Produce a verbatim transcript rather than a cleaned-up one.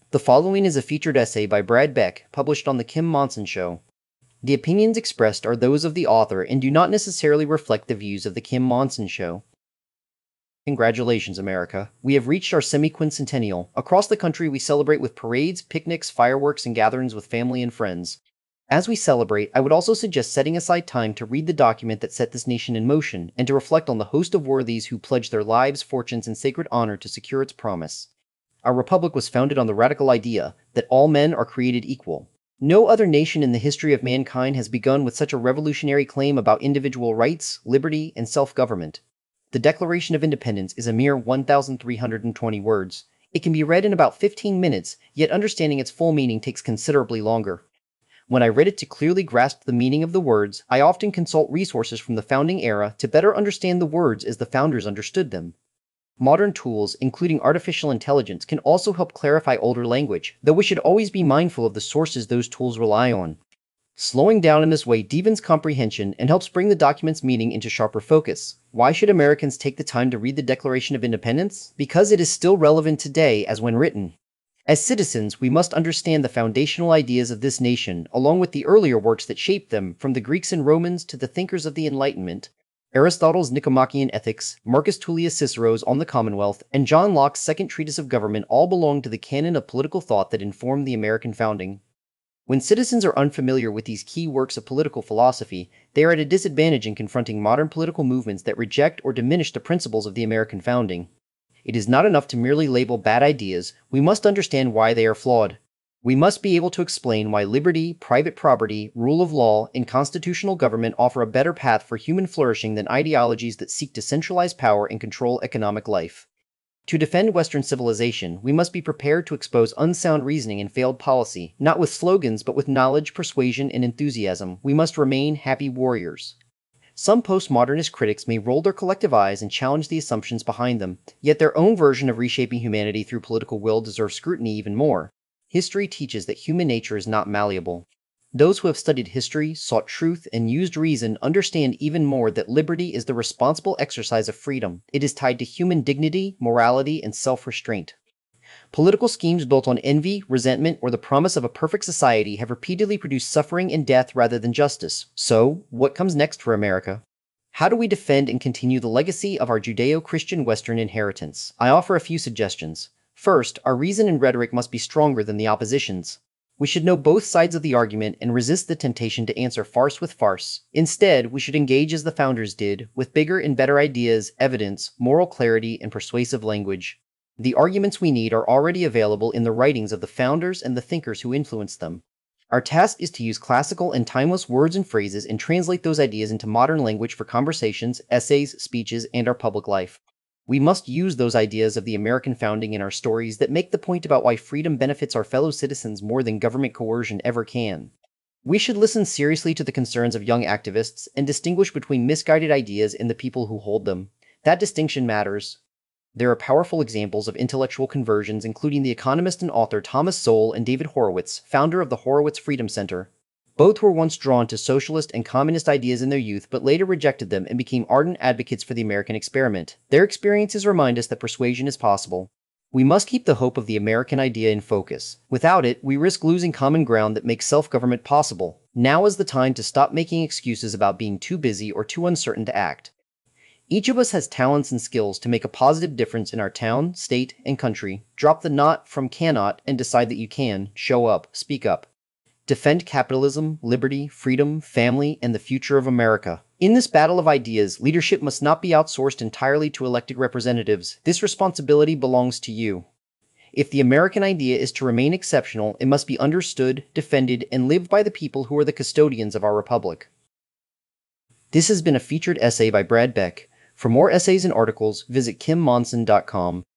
The following is a featured essay by Brad Beck, published on The Kim Monson Show. The opinions expressed are those of the author and do not necessarily reflect the views of The Kim Monson Show. Congratulations, America. We have reached our semi-quincentennial. Across the country, we celebrate with parades, picnics, fireworks, and gatherings with family and friends. As we celebrate, I would also suggest setting aside time to read the document that set this nation in motion and to reflect on the host of worthies who pledged their lives, fortunes, and sacred honor to secure its promise. Our republic was founded on the radical idea that all men are created equal. No other nation in the history of mankind has begun with such a revolutionary claim about individual rights, liberty, and self-government. The Declaration of Independence is a mere one thousand three hundred twenty words. It can be read in about fifteen minutes, yet understanding its full meaning takes considerably longer. When I read it to clearly grasp the meaning of the words, I often consult resources from the founding era to better understand the words as the founders understood them. Modern tools, including artificial intelligence, can also help clarify older language, though we should always be mindful of the sources those tools rely on. Slowing down in this way deepens comprehension and helps bring the document's meaning into sharper focus. Why should Americans take the time to read the Declaration of Independence? Because it is still relevant today as when written. As citizens, we must understand the foundational ideas of this nation, along with the earlier works that shaped them, from the Greeks and Romans to the thinkers of the Enlightenment. Aristotle's Nicomachean Ethics, Marcus Tullius Cicero's On the Commonwealth, and John Locke's Second Treatise of Government all belong to the canon of political thought that informed the American founding. When citizens are unfamiliar with these key works of political philosophy, they are at a disadvantage in confronting modern political movements that reject or diminish the principles of the American founding. It is not enough to merely label bad ideas, we must understand why they are flawed. We must be able to explain why liberty, private property, rule of law, and constitutional government offer a better path for human flourishing than ideologies that seek to centralize power and control economic life. To defend Western civilization, we must be prepared to expose unsound reasoning and failed policy, not with slogans but with knowledge, persuasion, and enthusiasm. We must remain happy warriors. Some postmodernist critics may roll their collective eyes and challenge the assumptions behind them, yet their own version of reshaping humanity through political will deserves scrutiny even more. History teaches that human nature is not malleable. Those who have studied history, sought truth, and used reason understand even more that liberty is the responsible exercise of freedom. It is tied to human dignity, morality, and self-restraint. Political schemes built on envy, resentment, or the promise of a perfect society have repeatedly produced suffering and death rather than justice. So, what comes next for America? How do we defend and continue the legacy of our Judeo-Christian Western inheritance? I offer a few suggestions. First, our reason and rhetoric must be stronger than the opposition's. We should know both sides of the argument and resist the temptation to answer farce with farce. Instead, we should engage as the founders did, with bigger and better ideas, evidence, moral clarity, and persuasive language. The arguments we need are already available in the writings of the founders and the thinkers who influenced them. Our task is to use classical and timeless words and phrases and translate those ideas into modern language for conversations, essays, speeches, and our public life. We must use those ideas of the American founding in our stories that make the point about why freedom benefits our fellow citizens more than government coercion ever can. We should listen seriously to the concerns of young activists and distinguish between misguided ideas and the people who hold them. That distinction matters. There are powerful examples of intellectual conversions, including the economist and author Thomas Sowell and David Horowitz, founder of the Horowitz Freedom Center. Both were once drawn to socialist and communist ideas in their youth, but later rejected them and became ardent advocates for the American experiment. Their experiences remind us that persuasion is possible. We must keep the hope of the American idea in focus. Without it, we risk losing common ground that makes self-government possible. Now is the time to stop making excuses about being too busy or too uncertain to act. Each of us has talents and skills to make a positive difference in our town, state, and country. Drop the not from cannot and decide that you can. Show up. Speak up. Defend capitalism, liberty, freedom, family, and the future of America. In this battle of ideas, leadership must not be outsourced entirely to elected representatives. This responsibility belongs to you. If the American idea is to remain exceptional, it must be understood, defended, and lived by the people who are the custodians of our republic. This has been a featured essay by Brad Beck. For more essays and articles, visit kim monson dot com.